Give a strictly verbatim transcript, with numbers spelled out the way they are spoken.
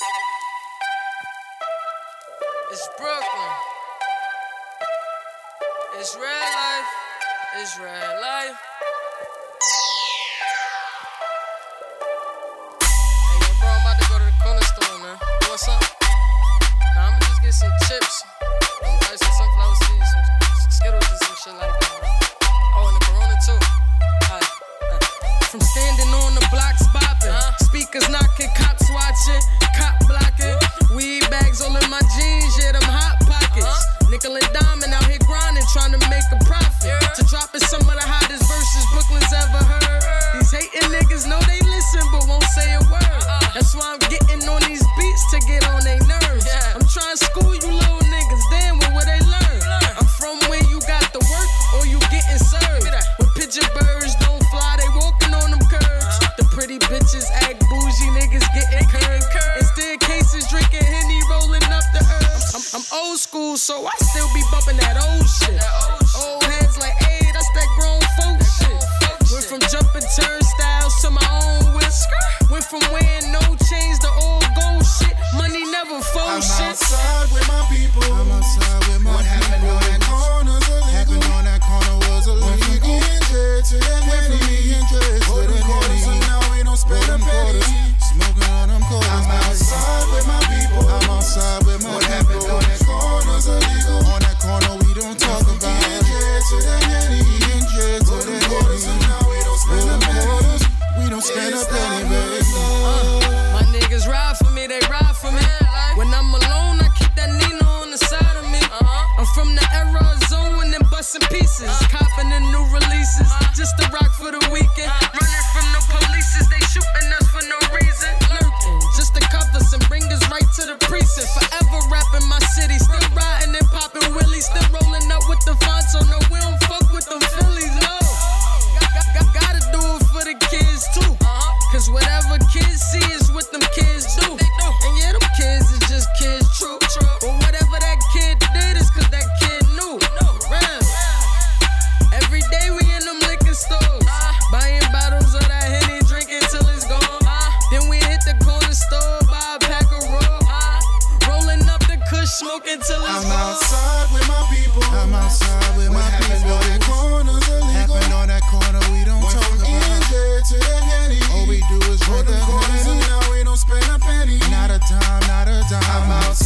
It's Brooklyn. It's real life. It's real life. Hey, yo, bro, I'm about to go to the corner store, man. You want something? Nah, I'ma just get some chips, and probably some sunflower seeds, some, some Skittles and some shit like that, man. Oh, and the Corona too. Alright, alright. From standing on the blocks bopping, uh-huh. Speakers knocking, cops watching, cop blocking, weed bags all in my jeans, yeah, them hot pockets. Uh-huh. Nickel and diamond out here grinding, trying to make a profit. Yeah. To dropping some of the hottest verses Brooklyn's ever heard. These hating niggas know they listen, but won't say a word. Uh-uh. That's why I'm getting on these beats to get on they nerves. Yeah. I'm trying to school you little niggas, damn, what will they learn? learn? I'm from where you got the work or you getting served. When pigeon birds don't fly, they walking on them curbs. Uh-huh. The pretty bitches act bougie, niggas getting curved. Instead cases drinking Henny, rolling up the herbs. I'm, I'm old school, so I still be bumping that old shit. That old, shit. Old heads like, hey, that's that grown folk that shit. Grown folk Went shit. From jumping turnstiles to my own whisk. Went from wearing no chains to all gold shit. Money never fold I'm shit. I'm outside with my people. I'm outside with my what people. What happened on that corner's illegal. Happened on that corner was illegal. Went from E and J to that Henny. E and J to that Henny. So now we don't spend a penny. Smoking on them quarters. I'm outside with my people. I'm outside with my what people. What happened on that corner's illegal. On that corner we don't talk about. E and J to that Henny. E and J to that Henny. So now we don't spend a penny. We don't spend a penny, baby. My niggas ride for me, they ride for me. When I'm alone, I keep that Nina on the side of me. Uh-huh. I'm from the era of zone and busting pieces. Uh-huh. Copping the new releases, uh-huh. Just to rock for the weekend. Uh-huh. Running from the polices, they shooting us for no reason. Lurking, just to cuff us and bring us right to the precinct. Forever rapping my city, still riding and popping willies. Still rolling up with the Fonzo, no, we don't fuck with the Phillies, no. Got, got, gotta do it for the kids too. Uh-huh. Cause whatever kids see is what them kids do. And yeah, them kids is just kids, true. But whatever that kid did is cause that kid knew. Every day we in them liquor stores, buying bottles of that Henny, drinking till it's gone. Then we hit the corner store, buy a pack of raw. Rolling up the kush, smoking till it's I'm gone. I'm outside with my people. I'm outside with what my people. On that corner's illegal. Happened on that corner we don't Went talk about. E and J to that Henny. All we do is drink the Henny. And now we don't spend a penny. Not a dime, not a dime. I'm outside